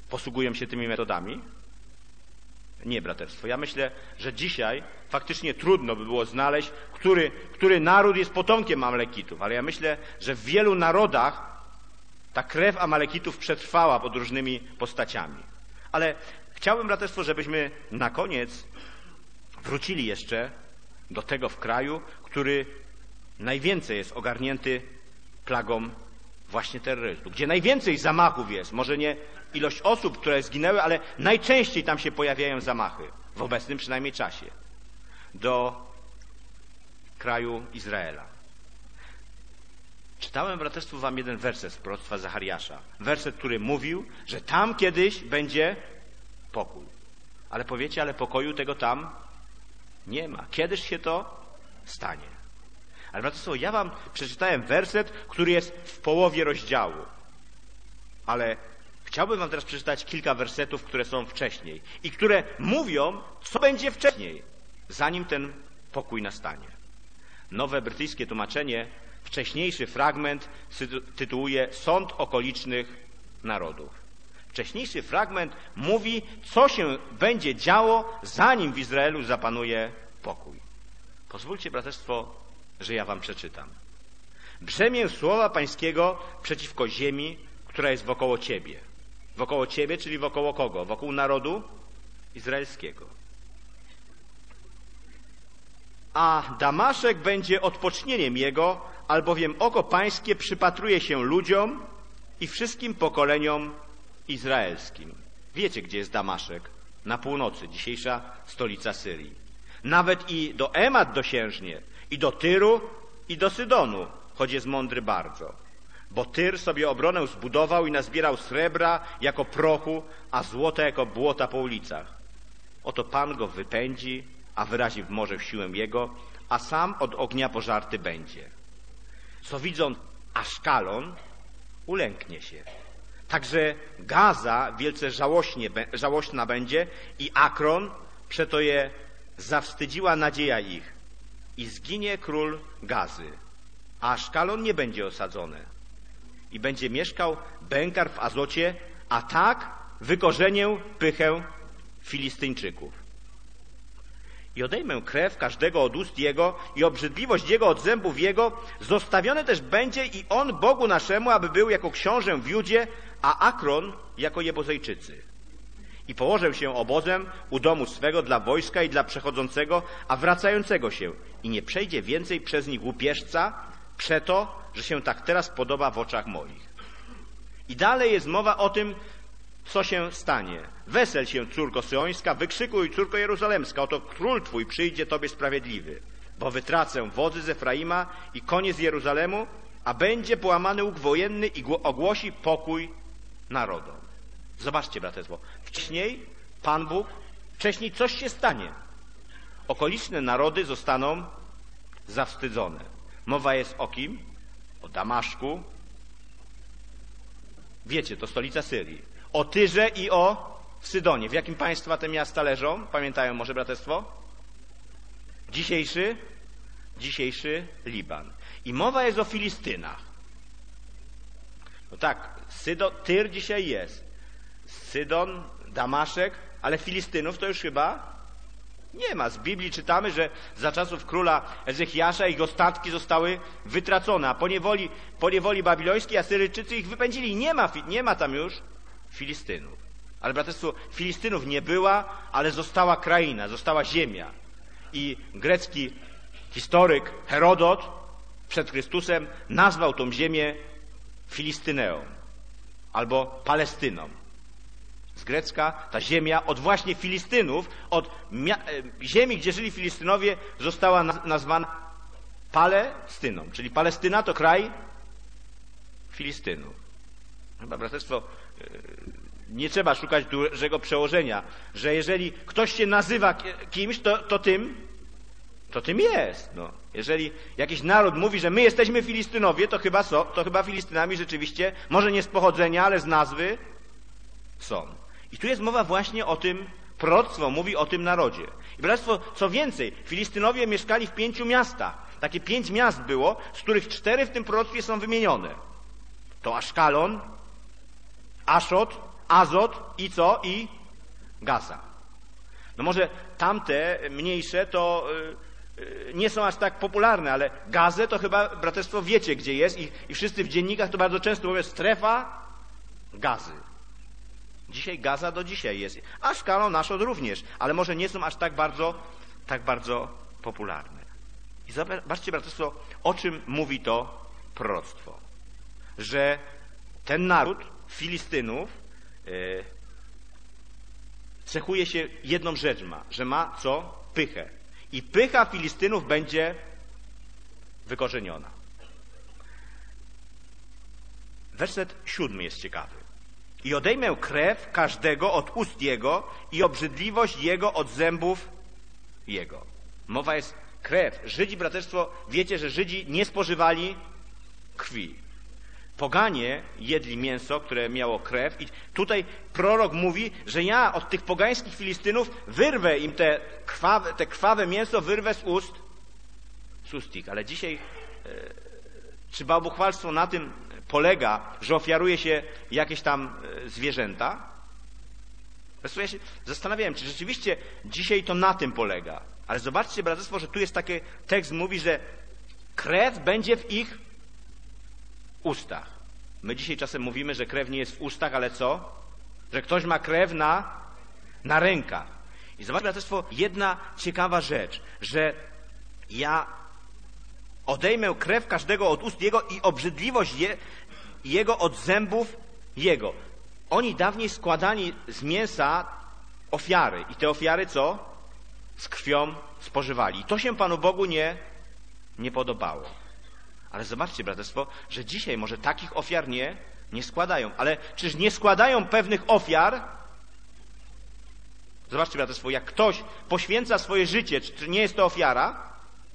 posługują się tymi metodami? Nie, braterstwo. Ja myślę, że dzisiaj faktycznie trudno by było znaleźć, który, który naród jest potomkiem Amalekitów, ale ja myślę, że w wielu narodach ta krew Amalekitów przetrwała pod różnymi postaciami. Ale chciałbym, braterstwo, żebyśmy na koniec wrócili jeszcze do tego w kraju, który najwięcej jest ogarnięty plagą właśnie terroryzmu, gdzie najwięcej zamachów jest, może nie ilość osób, które zginęły, ale najczęściej tam się pojawiają zamachy, w obecnym przynajmniej czasie, do kraju Izraela. Czytałem, braterstwo, wam jeden werset z proroctwa Zachariasza. Werset, który mówił, że tam kiedyś będzie pokój. Ale powiecie, ale pokoju tego tam nie ma. Kiedyż się to stanie? Ale braterstwo, ja wam przeczytałem werset, który jest w połowie rozdziału. Ale chciałbym wam teraz przeczytać kilka wersetów, które są wcześniej i które mówią, co będzie wcześniej, zanim ten pokój nastanie. Nowe brytyjskie tłumaczenie wcześniejszy fragment tytułuje Sąd okolicznych narodów. Wcześniejszy fragment mówi, co się będzie działo, zanim w Izraelu zapanuje pokój. Pozwólcie, braterstwo, że ja wam przeczytam. Brzemię słowa pańskiego przeciwko ziemi, która jest wokoło ciebie. Wokoło ciebie, czyli wokoło kogo? Wokół narodu izraelskiego. A Damaszek będzie odpocznieniem jego, albowiem oko pańskie przypatruje się ludziom i wszystkim pokoleniom izraelskim. Wiecie, gdzie jest Damaszek? Na północy, dzisiejsza stolica Syrii. Nawet i do Emat dosiężnie, i do Tyru, i do Sydonu, choć jest mądry bardzo. Bo Tyr sobie obronę zbudował i nazbierał srebra jako prochu, a złota jako błota po ulicach. Oto Pan go wypędzi, a wyrazi w morze w siłę jego, a sam od ognia pożarty będzie. Co widząc Aszkalon, ulęknie się. Także Gaza wielce żałośnie, żałośna będzie i Akron, przeto je zawstydziła nadzieja ich. I zginie król Gazy, a Aszkalon nie będzie osadzone. I będzie mieszkał Bękar w Azocie, a tak wykorzenię pychę Filistyńczyków. I odejmę krew każdego od ust jego i obrzydliwość jego od zębów jego. Zostawione też będzie i on Bogu naszemu, aby był jako książę w Judzie, a Akron jako Jebuzejczycy. I położę się obozem u domu swego dla wojska i dla przechodzącego, a wracającego się. I nie przejdzie więcej przez nich łupieżca, przeto, że się tak teraz podoba w oczach moich. I dalej jest mowa o tym, co się stanie. Wesel się, córko syjońska, wykrzykuj, córko jeruzalemska, oto król twój przyjdzie tobie sprawiedliwy, bo wytracę wodzy z Efraima i konie z Jeruzalemu, a będzie połamany łuk wojenny i ogłosi pokój narodom. Zobaczcie, braterstwo, wcześniej Pan Bóg, wcześniej coś się stanie. Okoliczne narody zostaną zawstydzone. Mowa jest o kim? O Damaszku. Wiecie, to stolica Syrii. O Tyrze i o Sydonie. W jakim państwa te miasta leżą? Pamiętają może, braterstwo? Dzisiejszy, dzisiejszy Liban. I mowa jest o Filistynach. No tak, Sydon, Tyr dzisiaj jest. Sydon, Damaszek, ale Filistynów to już chyba nie ma. Z Biblii czytamy, że za czasów króla Ezechiasza ich ostatki zostały wytracone, a po niewoli, po niewoli babilońskiej Asyryjczycy ich wypędzili. Nie ma, nie ma tam już Filistynów. Ale braterstwo, Filistynów nie była, ale została kraina, została ziemia. I grecki historyk Herodot przed Chrystusem nazwał tą ziemię Filistyneą albo Palestyną. Z grecka ta ziemia od właśnie Filistynów, od ziemi, gdzie żyli Filistynowie, została nazwana Palestyną. Czyli Palestyna to kraj Filistynów. Chyba, braterstwo, nie trzeba szukać dużego przełożenia, że jeżeli ktoś się nazywa kimś, to, to tym, to tym jest. No. Jeżeli jakiś naród mówi, że my jesteśmy Filistynowie, to chyba, so, to chyba Filistynami rzeczywiście, może nie z pochodzenia, ale z nazwy są. I tu jest mowa właśnie o tym, proroctwo mówi o tym narodzie. I braterstwo, co więcej, Filistynowie mieszkali w pięciu miastach. Takie pięć miast było, z których cztery w tym proroctwie są wymienione. To Aszkalon, Aszot, Azot i co? I Gaza. No może tamte mniejsze to yy, nie są aż tak popularne, ale Gazę to chyba, braterstwo, wiecie, gdzie jest i, i wszyscy w dziennikach to bardzo często mówią strefa Gazy. Dzisiaj Gaza do dzisiaj jest, a skalą naszą również, ale może nie są aż tak bardzo, tak bardzo popularne. I zobaczcie, braterstwo, o czym mówi to proroctwo. Że ten naród Filistynów yy, cechuje się jedną rzecz ma, że ma co? Pychę. I pycha Filistynów będzie wykorzeniona. Werset siódmy jest ciekawy. I odejmę krew każdego od ust jego i obrzydliwość jego od zębów jego. Mowa jest krew. Żydzi, braterstwo, wiecie, że Żydzi nie spożywali krwi. Poganie jedli mięso, które miało krew i tutaj prorok mówi, że ja od tych pogańskich Filistynów wyrwę im te krwawe, te krwawe mięso, wyrwę z ust, z ust ich. Ale dzisiaj e, czy bałwochwalstwo na tym polega, że ofiaruje się jakieś tam e, zwierzęta? Zresztą ja się zastanawiałem, czy rzeczywiście dzisiaj to na tym polega. Ale zobaczcie, braterstwo, że tu jest taki tekst, mówi, że krew będzie w ich ustach. My dzisiaj czasem mówimy, że krew nie jest w ustach, ale co? Że ktoś ma krew na, na rękach. I zobaczcie, braterstwo, jedna ciekawa rzecz, że ja odejmę krew każdego od ust jego i obrzydliwość je, jego od zębów jego. Oni dawniej składali z mięsa ofiary i te ofiary co? Z krwią spożywali. I to się Panu Bogu nie, nie podobało. Ale zobaczcie, braterstwo, że dzisiaj może takich ofiar nie, nie składają. Ale czyż nie składają pewnych ofiar? Zobaczcie, braterstwo, jak ktoś poświęca swoje życie, czy nie jest to ofiara?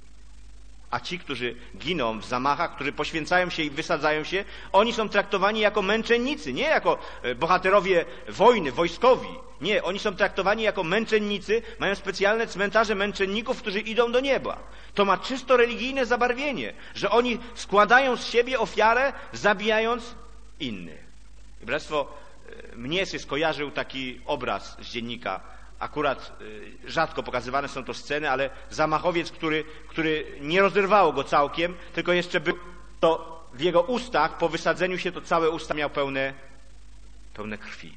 A ci, którzy giną w zamachach, którzy poświęcają się i wysadzają się, oni są traktowani jako męczennicy, nie jako bohaterowie wojny, wojskowi. Nie, oni są traktowani jako męczennicy, mają specjalne cmentarze męczenników, którzy idą do nieba. To ma czysto religijne zabarwienie, że oni składają z siebie ofiarę, zabijając innych. I braterstwo, mnie się skojarzył taki obraz z dziennika. Akurat y, rzadko pokazywane są to sceny, ale zamachowiec, który, który nie rozerwało go całkiem, tylko jeszcze był to w jego ustach, po wysadzeniu się to całe usta miał pełne, pełne krwi.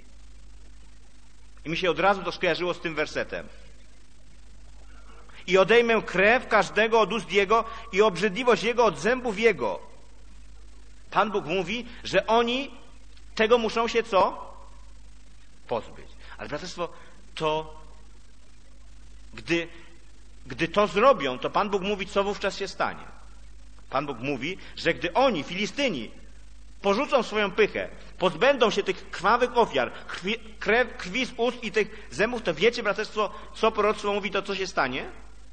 I mi się od razu to skojarzyło z tym wersetem. I odejmę krew każdego od ust jego i obrzydliwość jego od zębów jego. Pan Bóg mówi, że oni tego muszą się co? Pozbyć. Ale braterstwo, to gdy, gdy to zrobią, to Pan Bóg mówi, co wówczas się stanie. Pan Bóg mówi, że gdy oni, Filistyni, porzucą swoją pychę, pozbędą się tych krwawych ofiar, krwi, krew, krwi z ust i tych zębów, to wiecie, braterstwo, co proroctwo mówi, to co się stanie?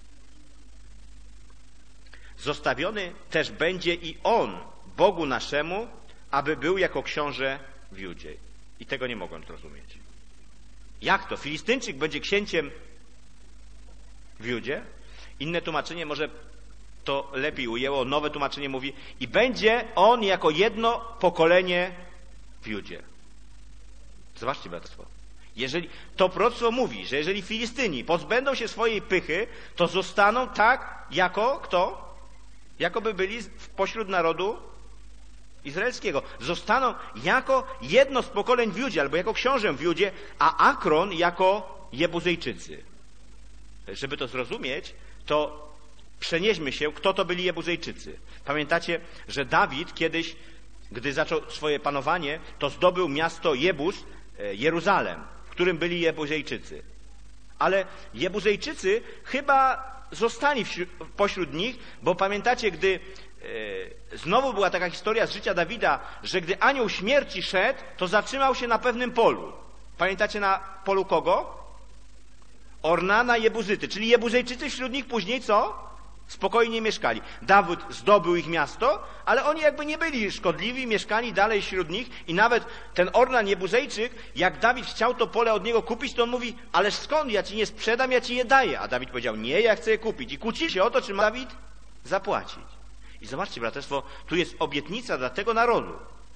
Zostawiony też będzie i on Bogu naszemu, aby był jako książę w Judzie. I tego nie mogłem zrozumieć. Jak to? Filistyńczyk będzie księciem w Judzie? Inne tłumaczenie może to lepiej ujęło. Nowe tłumaczenie mówi i będzie on jako jedno pokolenie w Judzie. Zobaczcie, braterstwo. Jeżeli to proroctwo mówi, że jeżeli Filistyni pozbędą się swojej pychy, to zostaną tak jako kto? Jakoby byli pośród narodu izraelskiego. Zostaną jako jedno z pokoleń w Judzie, albo jako książę w Judzie, a Akron jako Jebuzejczycy. Żeby to zrozumieć, to przenieśmy się, kto to byli Jebuzejczycy. Pamiętacie, że Dawid kiedyś, gdy zaczął swoje panowanie, to zdobył miasto Jebuz, Jeruzalem, w którym byli Jebuzejczycy. Ale Jebuzejczycy chyba zostali wśród, pośród nich, bo pamiętacie, gdy e, znowu była taka historia z życia Dawida, że gdy anioł śmierci szedł, to zatrzymał się na pewnym polu. Pamiętacie na polu kogo? Ornana Jebuzyty, czyli Jebuzejczycy wśród nich później co? Spokojnie mieszkali. Dawid zdobył ich miasto, ale oni jakby nie byli szkodliwi, mieszkali dalej wśród nich i nawet ten Ornan Jebuzejczyk, jak Dawid chciał to pole od niego kupić, to on mówi, ależ skąd, ja ci nie sprzedam, ja ci je daję. A Dawid powiedział, nie, ja chcę je kupić. I kłócili się o to, czy ma Dawid zapłacić. I zobaczcie, braterstwo, tu jest obietnica dla tego narodu,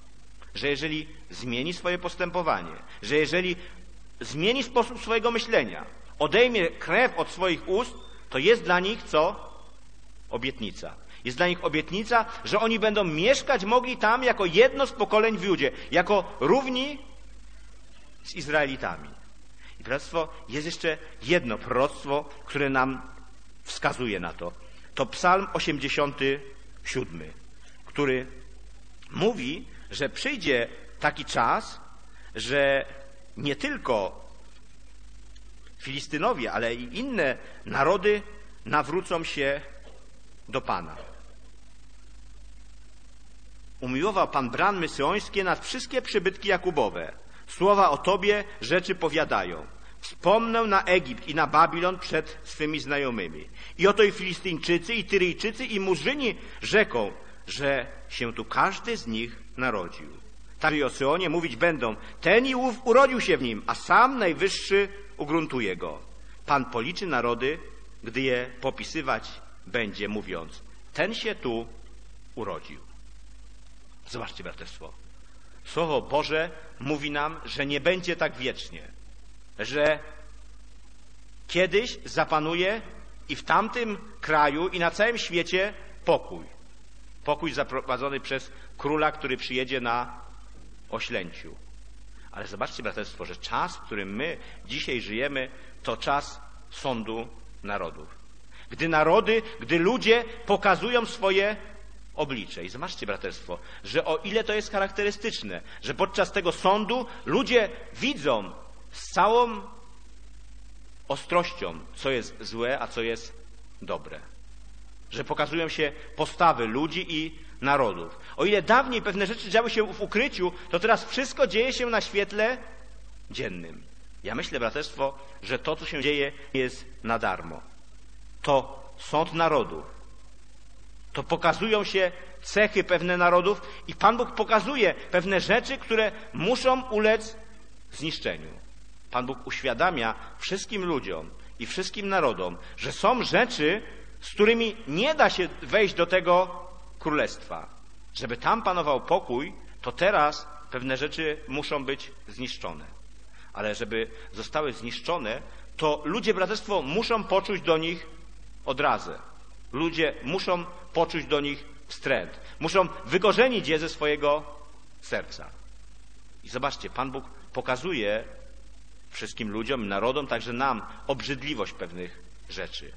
że jeżeli zmieni swoje postępowanie, że jeżeli zmieni sposób swojego myślenia, odejmie krew od swoich ust, to jest dla nich co? Obietnica. Jest dla nich obietnica, że oni będą mieszkać mogli tam jako jedno z pokoleń w Judzie, jako równi z Izraelitami. I bractwo, jest jeszcze jedno proroctwo, które nam wskazuje na to. To Psalm osiemdziesiąty siódmy, który mówi, że przyjdzie taki czas, że nie tylko Filistynowie, ale i inne narody nawrócą się do Pana. Umiłował Pan bramy syjońskie nad wszystkie przybytki Jakubowe. Słowa o Tobie rzeczy powiadają. Wspomnę na Egipt i na Babilon przed swymi znajomymi. I oto i Filistyńczycy, i Tyryjczycy, i Murzyni rzeką, że się tu każdy z nich narodził. Tak i o Syonie mówić będą, ten i ów urodził się w nim, a sam Najwyższy ugruntuje go. Pan policzy narody, gdy je popisywać będzie, mówiąc, ten się tu urodził. Zobaczcie, braterstwo. Słowo Boże mówi nam, że nie będzie tak wiecznie, że kiedyś zapanuje i w tamtym kraju, i na całym świecie pokój. Pokój zaprowadzony przez króla, który przyjedzie na oślęciu. Ale zobaczcie, braterstwo, że czas, w którym my dzisiaj żyjemy, to czas sądu narodów. Gdy narody, gdy ludzie pokazują swoje oblicze. I zobaczcie, braterstwo, że o ile to jest charakterystyczne, że podczas tego sądu ludzie widzą z całą ostrością, co jest złe, a co jest dobre. Że pokazują się postawy ludzi i narodów. O ile dawniej pewne rzeczy działy się w ukryciu, to teraz wszystko dzieje się na świetle dziennym. Ja myślę, braterstwo, że to, co się dzieje, jest na darmo. To sąd narodów. To pokazują się cechy pewne narodów i Pan Bóg pokazuje pewne rzeczy, które muszą ulec zniszczeniu. Pan Bóg uświadamia wszystkim ludziom i wszystkim narodom, że są rzeczy, z którymi nie da się wejść do tego królestwa. Żeby tam panował pokój, to teraz pewne rzeczy muszą być zniszczone. Ale żeby zostały zniszczone, to ludzie, braterstwo, muszą poczuć do nich odrazę. Ludzie muszą poczuć do nich wstręt. Muszą wykorzenić je ze swojego serca. I zobaczcie, Pan Bóg pokazuje wszystkim ludziom, narodom, także nam, obrzydliwość pewnych rzeczy.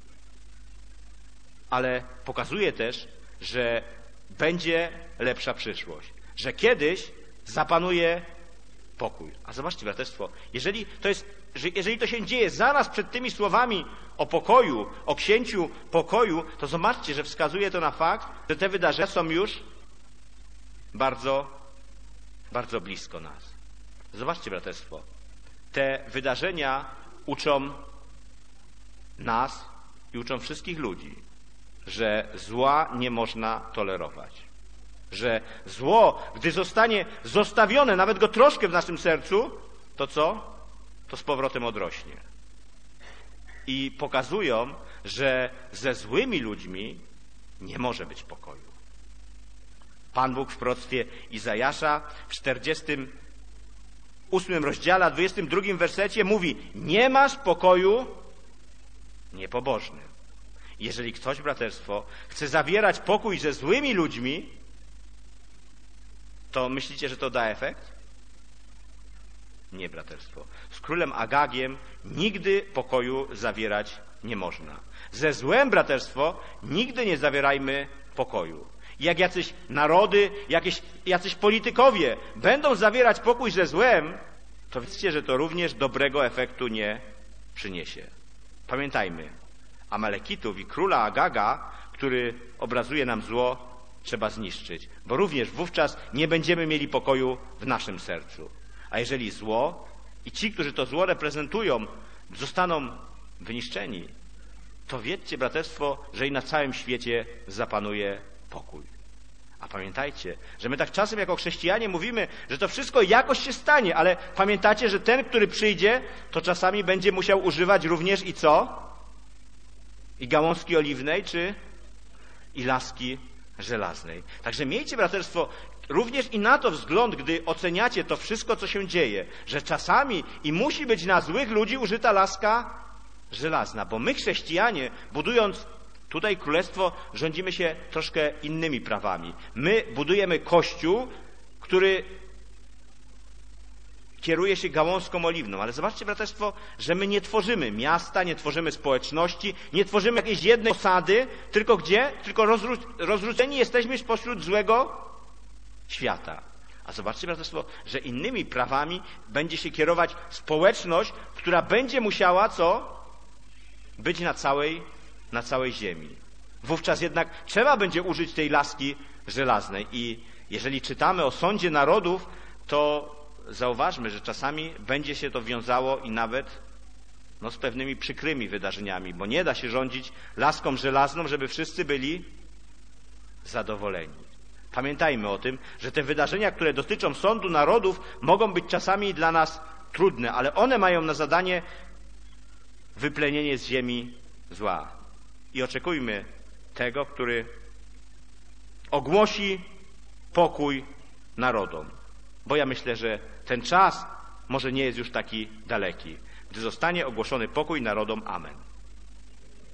Ale pokazuje też, że będzie lepsza przyszłość. Że kiedyś zapanuje pokój. A zobaczcie, braterstwo, jeżeli to jest, jeżeli to się dzieje zaraz przed tymi słowami o pokoju, o księciu pokoju, to zobaczcie, że wskazuje to na fakt, że te wydarzenia są już bardzo, bardzo blisko nas. Zobaczcie, braterstwo, te wydarzenia uczą nas i uczą wszystkich ludzi, że zła nie można tolerować. Że zło, gdy zostanie zostawione, nawet go troszkę w naszym sercu, to co? To z powrotem odrośnie. I pokazują, że ze złymi ludźmi nie może być pokoju. Pan Bóg w proroctwie Izajasza w czterdziestym ósmym rozdziale, dwudziestym drugim wersecie mówi: nie masz pokoju niepobożnym. Jeżeli ktoś, braterstwo, chce zawierać pokój ze złymi ludźmi, to myślicie, że to da efekt? Nie, braterstwo. Z królem Agagiem nigdy pokoju zawierać nie można. Ze złem, braterstwo, nigdy nie zawierajmy pokoju. Jak jacyś narody, jakieś, jacyś politykowie będą zawierać pokój ze złem, to wiecie, że to również dobrego efektu nie przyniesie. Pamiętajmy, Amalekitów i króla Agaga, który obrazuje nam zło, trzeba zniszczyć, bo również wówczas nie będziemy mieli pokoju w naszym sercu. A jeżeli zło i ci, którzy to zło reprezentują, zostaną wyniszczeni, to wiedzcie, braterstwo, że i na całym świecie zapanuje pokój. A pamiętajcie, że my tak czasem jako chrześcijanie mówimy, że to wszystko jakoś się stanie, ale pamiętacie, że ten, który przyjdzie, to czasami będzie musiał używać również i co? I gałązki oliwnej, czy i laski żelaznej. Także miejcie, braterstwo, również i na to wzgląd, gdy oceniacie to wszystko, co się dzieje, że czasami i musi być na złych ludzi użyta laska żelazna, bo my chrześcijanie, budując tutaj królestwo, rządzimy się troszkę innymi prawami. My budujemy Kościół, który kieruje się gałązką oliwną. Ale zobaczcie, braterstwo, że my nie tworzymy miasta, nie tworzymy społeczności, nie tworzymy jakiejś jednej osady, tylko gdzie? Tylko rozrzu rozrzuceni jesteśmy spośród złego świata. A zobaczcie, braterstwo, że innymi prawami będzie się kierować społeczność, która będzie musiała co? Być na całej, na całej ziemi. Wówczas jednak trzeba będzie użyć tej laski żelaznej. I jeżeli czytamy o sądzie narodów, to zauważmy, że czasami będzie się to wiązało i nawet no, z pewnymi przykrymi wydarzeniami, bo nie da się rządzić laską żelazną, żeby wszyscy byli zadowoleni. Pamiętajmy o tym, że te wydarzenia, które dotyczą sądu narodów, mogą być czasami dla nas trudne, ale one mają na zadanie wyplenienie z ziemi zła. I oczekujmy tego, który ogłosi pokój narodom. Bo ja myślę, że ten czas może nie jest już taki daleki, gdy zostanie ogłoszony pokój narodom. Amen.